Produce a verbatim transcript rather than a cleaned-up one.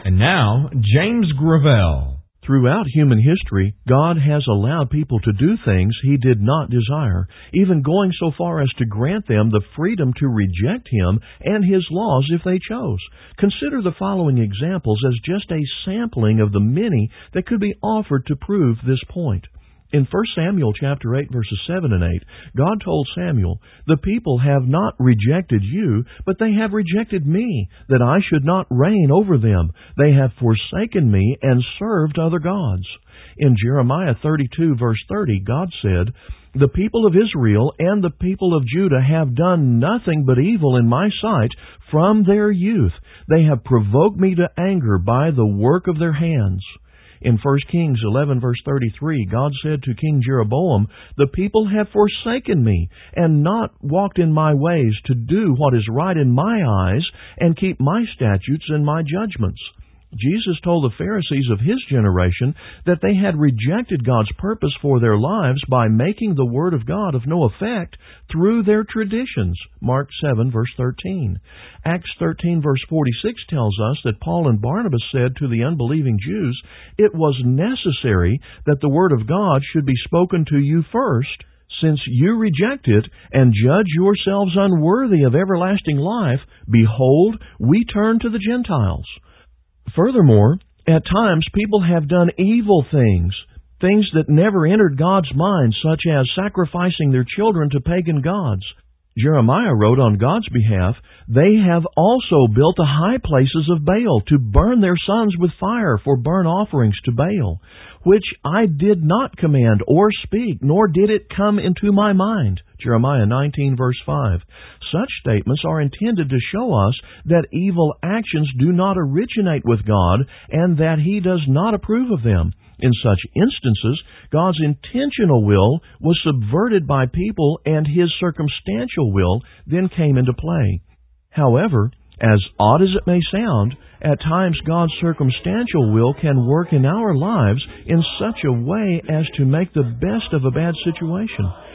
And now, James Gravel. Throughout human history, God has allowed people to do things He did not desire, even going so far as to grant them the freedom to reject Him and His laws if they chose. Consider the following examples as just a sampling of the many that could be offered to prove this point. In First Samuel chapter eight, verses seven and eight, God told Samuel, "The people have not rejected you, but they have rejected me, that I should not reign over them. They have forsaken me and served other gods." In Jeremiah thirty-two, verse thirty, God said, "The people of Israel and the people of Judah have done nothing but evil in my sight from their youth. They have provoked me to anger by the work of their hands." In First Kings eleven, verse thirty-three, God said to King Jeroboam, "The people have forsaken me, and not walked in my ways to do what is right in my eyes, and keep my statutes and my judgments." Jesus told the Pharisees of His generation that they had rejected God's purpose for their lives by making the Word of God of no effect through their traditions. Mark seven, verse thirteen. Acts thirteen, verse forty-six tells us that Paul and Barnabas said to the unbelieving Jews, "It was necessary that the Word of God should be spoken to you first. Since you reject it and judge yourselves unworthy of everlasting life, behold, we turn to the Gentiles." Furthermore, at times people have done evil things, things that never entered God's mind, such as sacrificing their children to pagan gods. Jeremiah wrote on God's behalf, "They have also built the high places of Baal to burn their sons with fire for burnt offerings to Baal, which I did not command or speak, nor did it come into my mind." Jeremiah nineteen, verse five. Such statements are intended to show us that evil actions do not originate with God and that He does not approve of them. In such instances, God's intentional will was subverted by people and His circumstantial will then came into play. However, as odd as it may sound, at times God's circumstantial will can work in our lives in such a way as to make the best of a bad situation.